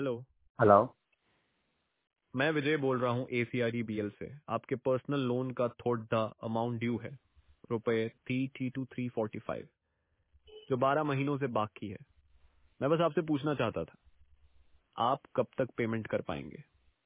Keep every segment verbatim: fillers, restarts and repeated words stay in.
Hello. Hello. मैं विजय बोल रहा हूँ एसीआरई बीएल से। आपके पर्सनल लोन का थोड़ा अमाउंट ड्यू है, रुपए three three two three forty five, जो बारह महीनों से बाकी है। मैं बस आपसे पूछना चाहता था, आप कब तक पेमेंट कर पाएंगे?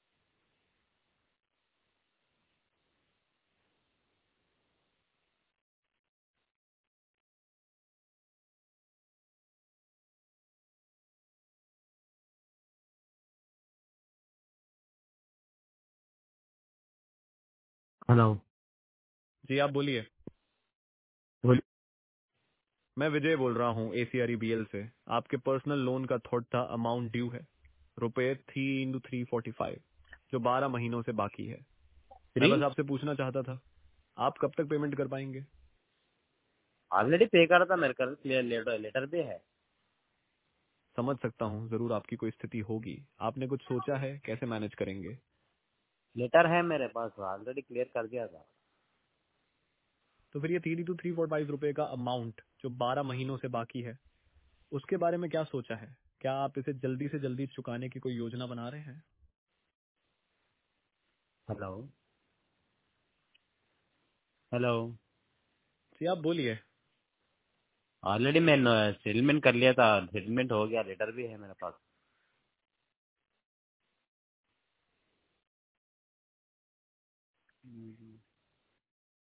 हेलो। जी आप बोलिए। बोल। मैं विजय बोल रहा हूँ एसीआरई बीएल से। आपके पर्सनल लोन का थोड़ा अमाउंट ड्यू है, रुपए three into three forty five, जो बारह महीनों से बाकी है। मैं थ्री बस आपसे पूछना चाहता था, आप कब तक पेमेंट कर पाएंगे? ऑलरेडी पे करा था मेरे कर क्लियर लेटर लेटर भी है। समझ सकता हूँ, जरूर आपकी कोई स्थिति होगी। आपने कुछ सोचा है कैसे मैनेज करेंगे? लेटर है मेरे पास, ऑलरेडी क्लियर कर दिया था। तो फिर ये three two three four five रुपए का अमाउंट जो बारह महीनों से बाकी है, उसके बारे में क्या सोचा है? क्या आप इसे जल्दी से जल्दी चुकाने की कोई योजना बना रहे हैं? हेलो। हेलो। जी आप बोलिए। ऑलरेडी मैं सेटलमेंट कर लिया था, सेटलमेंट हो गया, लेटर भी है मेरे पास।